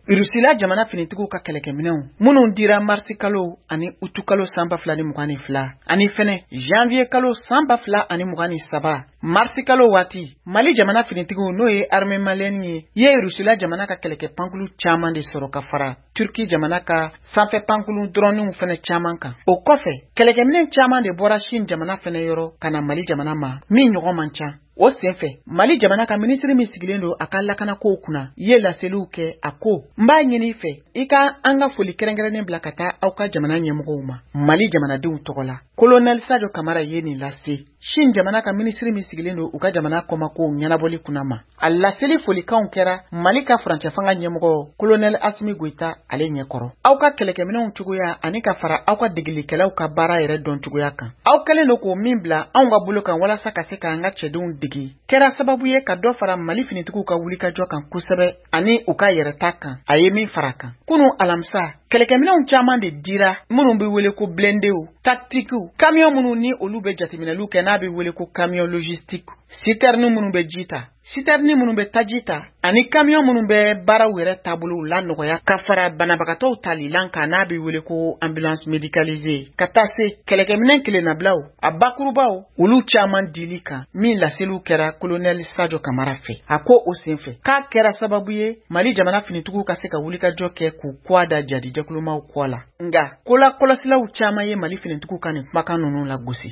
Irusila jamana finitigiw ka kɛlɛkɛminɛw minnu dira marsi kalo ani utu kalo san 2022 ani fɛnɛ janvier kalo san 2023 marsi kalo waati Mali jamana finitigiw n'o ye armée malienne ye Irusila jamana ka kɛlɛkɛ pankulu caman de sɔrɔ ka fara Turki jamana ka sanfɛ pankulu droniw fɛnɛ caman kan. O kɔfɛ kɛlɛkɛminɛ caman de bɔra Chine jamana fɛnɛ yɔrɔ kana Mali jamana ma min ɲɔgɔn man ca. O senfɛ Mali jamana ka ministre min sigilen don a ka lakana kow kunna ye laseliw kɛ a ko n b'a ɲini I fɛ I ka an ka foli kɛrɛnkɛrɛnnen bila ka taa aw ka jamana ɲɛmɔgɔw ma Mali jamanadenw tɔgɔ la. Colonel Sadio Kamara ye nin lase Chine jamana ka ministre min sigilen don u ka jamana kɔmakow ɲɛnabɔli kunna ma. A laseli folikanw kɛra Mali ka furancɛ fanga ɲɛmɔgɔ Colonel Assimi Goïta ale ɲɛkɔrɔ. Aw ka kɛlɛkɛminɛw cogoya ani ka fara aw ka degelikɛlaw ka baara yɛrɛ dɔn cogoya kan. Aw kɛlen don k'o min bila anw ka bolo kan walasa ka se ka an ka cɛdenw degi kɛra sababu ye ka dɔ fara Mali finitigiw ka wulikajɔ kan kosɛbɛ ani u ka yɛrɛta kan. A ye min fara kan. Kunu alamisa kɛlɛkɛminɛw caman de dira minnu bɛ wele ko blendew, tactiques, camion minnu ni olu bɛ jateminɛliw kɛ n'a bɛ wele ko camion logistique, citerne minnu bɛ ji ta, citerne minnu bɛ taji ta, ani camion minnu bɛ baaraw yɛrɛ taabolow la nɔgɔya ka fara banabagatɔw talilan kan n'a bɛ wele ko ambulance médicalisée ka taa se kɛlɛkɛminɛ kelennabilaw a bakurubaw olu caman dili kan min laseliw kɛra Colonel Sadio Kamara fɛ. A ko o senfɛ k'a kɛra sababu ye Mali jamana finitigiw ka se ka wulikajɔ kɛ k'u kɔ da jadijɛkulumaw kɔ la. Nga kola kɔlɔsilaw caman ye Mali finitigiw ka nin kumakan ninnu la gosi.